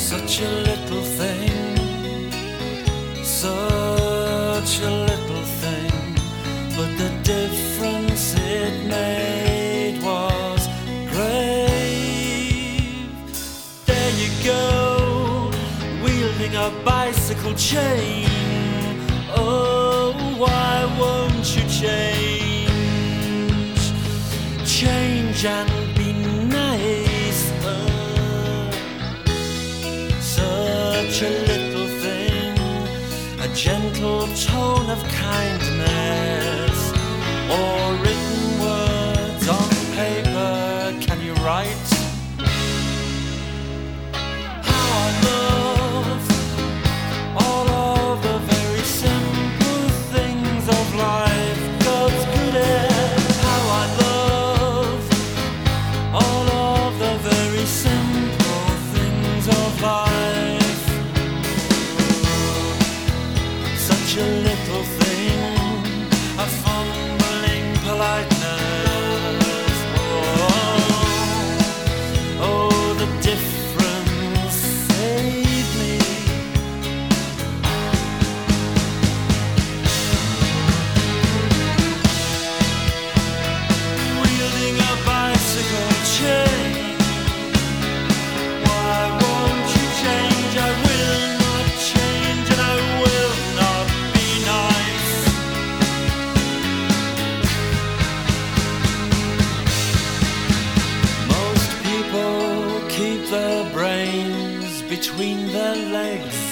Such a little thing, such a little thing, but the difference it made was great. There you go, wielding a bicycle chain. Oh, why won't you change? Change and be nice. Such a little thing, a gentle tone of kindness, or written words on paper. Can you write? How I love all of the very simple things of life. God's good at how I love all of the very simple things of life. Such a little thing, a fumbling politeness. Oh, the difference saved me. Wielding a bicycle chain. Why won't you change? I will not change, and I will not be nice. Most people keep their brains between their legs.